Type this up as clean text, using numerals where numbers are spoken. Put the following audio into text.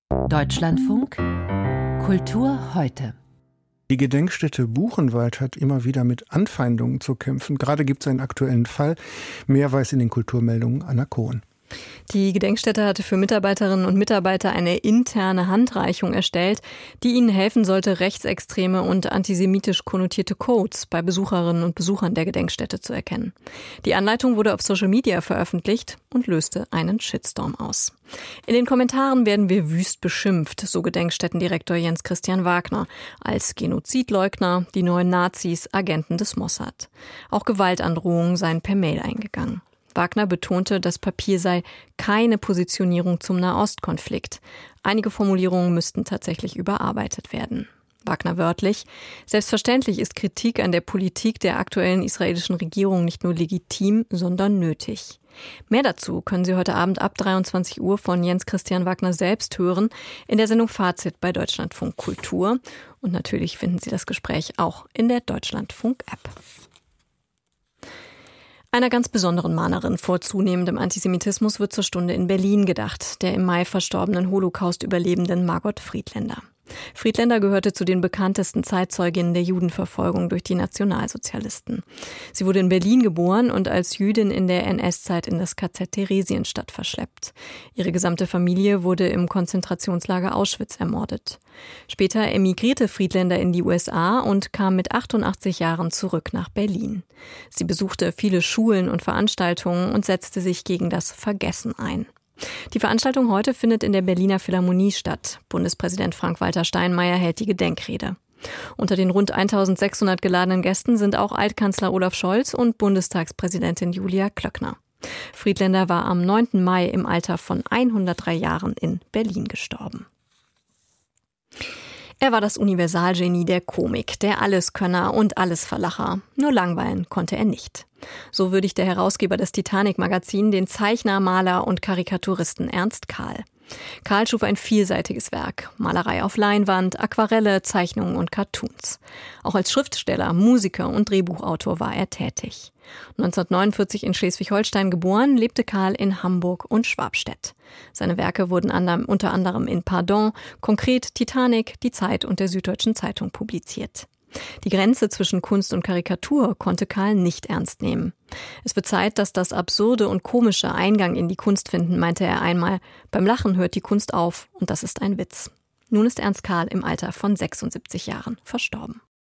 Deutschlandfunk Kultur heute. Die Gedenkstätte Buchenwald hat immer wieder mit Anfeindungen zu kämpfen. Gerade gibt es einen aktuellen Fall. Mehr weiß in den Kulturmeldungen Anna Kohn. Die Gedenkstätte hatte für Mitarbeiterinnen und Mitarbeiter eine interne Handreichung erstellt, die ihnen helfen sollte, rechtsextreme und antisemitisch konnotierte Codes bei Besucherinnen und Besuchern der Gedenkstätte zu erkennen. Die Anleitung wurde auf Social Media veröffentlicht und löste einen Shitstorm aus. In den Kommentaren werden wir wüst beschimpft, so Gedenkstättendirektor Jens Christian Wagner, als Genozidleugner, die neuen Nazis, Agenten des Mossad. Auch Gewaltandrohungen seien per Mail eingegangen. Wagner betonte, das Papier sei keine Positionierung zum Nahostkonflikt. Einige Formulierungen müssten tatsächlich überarbeitet werden. Wagner wörtlich: Selbstverständlich ist Kritik an der Politik der aktuellen israelischen Regierung nicht nur legitim, sondern nötig. Mehr dazu können Sie heute Abend ab 23 Uhr von Jens Christian Wagner selbst hören in der Sendung Fazit bei Deutschlandfunk Kultur. Und natürlich finden Sie das Gespräch auch in der Deutschlandfunk-App. Einer ganz besonderen Mahnerin vor zunehmendem Antisemitismus wird zur Stunde in Berlin gedacht, der im Mai verstorbenen Holocaust-Überlebenden Margot Friedländer. Friedländer gehörte zu den bekanntesten Zeitzeuginnen der Judenverfolgung durch die Nationalsozialisten. Sie wurde in Berlin geboren und als Jüdin in der NS-Zeit in das KZ Theresienstadt verschleppt. Ihre gesamte Familie wurde im Konzentrationslager Auschwitz ermordet. Später emigrierte Friedländer in die USA und kam mit 88 Jahren zurück nach Berlin. Sie besuchte viele Schulen und Veranstaltungen und setzte sich gegen das Vergessen ein. Die Veranstaltung heute findet in der Berliner Philharmonie statt. Bundespräsident Frank-Walter Steinmeier hält die Gedenkrede. Unter den rund 1600 geladenen Gästen sind auch Altkanzler Olaf Scholz und Bundestagspräsidentin Julia Klöckner. Friedländer war am 9. Mai im Alter von 103 Jahren in Berlin gestorben. Er war das Universalgenie der Komik, der Alleskönner und Allesverlacher. Nur langweilen konnte er nicht. So würdigt der Herausgeber des Titanic-Magazin den Zeichner, Maler und Karikaturisten Ernst Kahl. Kahl schuf ein vielseitiges Werk: Malerei auf Leinwand, Aquarelle, Zeichnungen und Cartoons. Auch als Schriftsteller, Musiker und Drehbuchautor war er tätig. 1949 in Schleswig-Holstein geboren, lebte Kahl in Hamburg und Schwabstedt. Seine Werke wurden unter anderem in Pardon, Konkret, Titanic, Die Zeit und der Süddeutschen Zeitung publiziert. Die Grenze zwischen Kunst und Karikatur konnte Kahl nicht ernst nehmen. Es wird Zeit, dass das Absurde und Komische Eingang in die Kunst finden, meinte er einmal. Beim Lachen hört die Kunst auf und das ist ein Witz. Nun ist Ernst Kahl im Alter von 76 Jahren verstorben.